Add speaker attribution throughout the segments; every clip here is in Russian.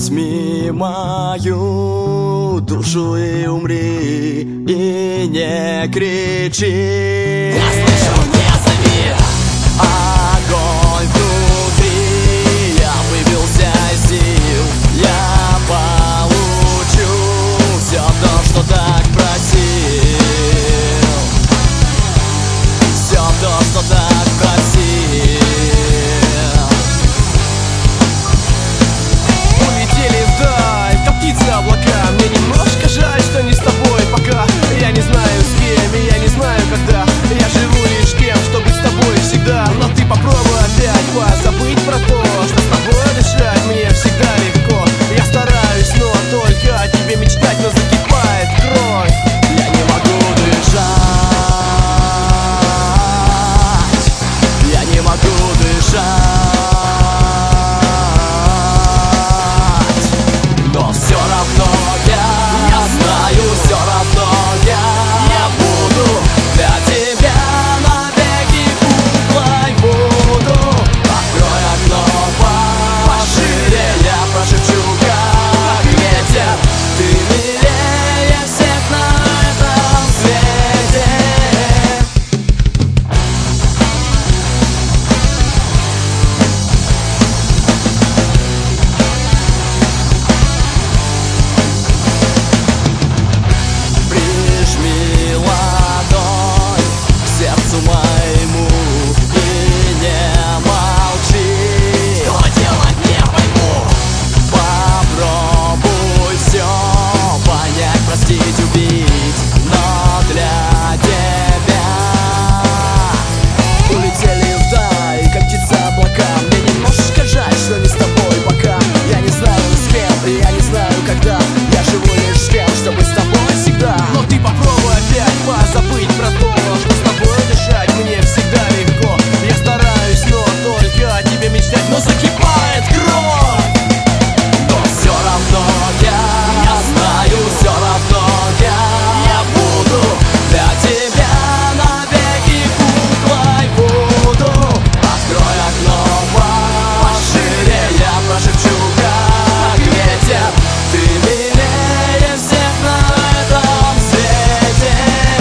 Speaker 1: Возьми мою душу и умри, и не кричи.
Speaker 2: Я слышу, не зови.
Speaker 1: Огонь внутри, я выбился из сил. Я получу все то, что так просил. Все то, что так просил.
Speaker 3: Улетели вдаль, как птицы облака. Мне немножко жаль, что не с тобой пока. Я не знаю с кем, и я не знаю когда. Я живу лишь тем, что быть с тобой всегда. Но ты попробуй опять позабыть про то, что с тобой дышать мне всегда легко. Я стараюсь, но только о тебе мечтать, но закипает кровь.
Speaker 1: Я не могу дышать. Я не могу дышать. Но все равно я знаю, все равно я буду для тебя навеки куклой буду. Открой окно пошире, я прошепчу, как ветер. Ты милее всех на этом свете. Прижми ладонь к сердцу моему и не молчи.
Speaker 2: Что делать, не пойму.
Speaker 1: Попробуй все понять, простить, убить, но для тебя улетели вдаль, как птицы облака. Мне немножко жаль, что не с тобой пока. Я не знаю с кем, и я не знаю когда. Я живу лишь с тем, чтобы с тобой всегда.
Speaker 3: Но ты попробуй опять позабыть про то, что с тобой дышать мне всегда легко. Я стараюсь, но только о тебе мечтать, но закипает кровь.
Speaker 1: Но все равно я знаю, все равно я буду для тебя навеки куклой буду. Открой окно пошире, я прошепчу, как ветер. Ты милее всех на этом свете.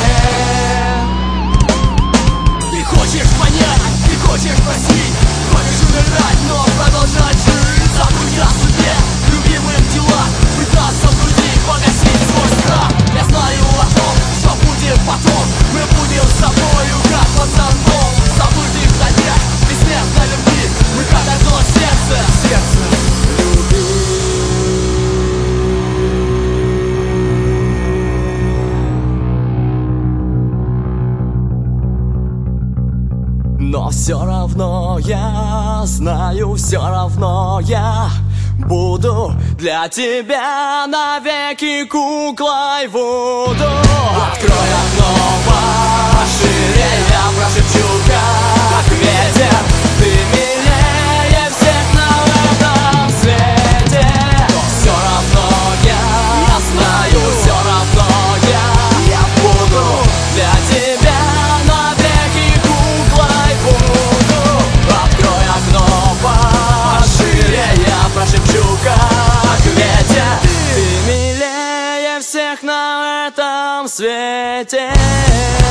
Speaker 2: Ты хочешь понять, ты хочешь простить, хочешь умирать, но продолжать жить. Забудь о судьбе, любимых делах, пытаться в груди погасить свой страх. Я знаю о том, что будет потом. Мы будем с тобою, как пацаном, забытых на днях, бессмертной любви. Мы как одно сердце, сердце.
Speaker 1: Но все равно я знаю, все равно я буду для тебя навеки куклой буду. Открой окно пошире, я прошепчу, как ветер. Ты милее всех на этом свете. Но все равно я знаю, все равно я буду для тебя навеки куклой буду. Открой окно пошире, я прошепчу, как ветер. Ты милее всех на этом свете.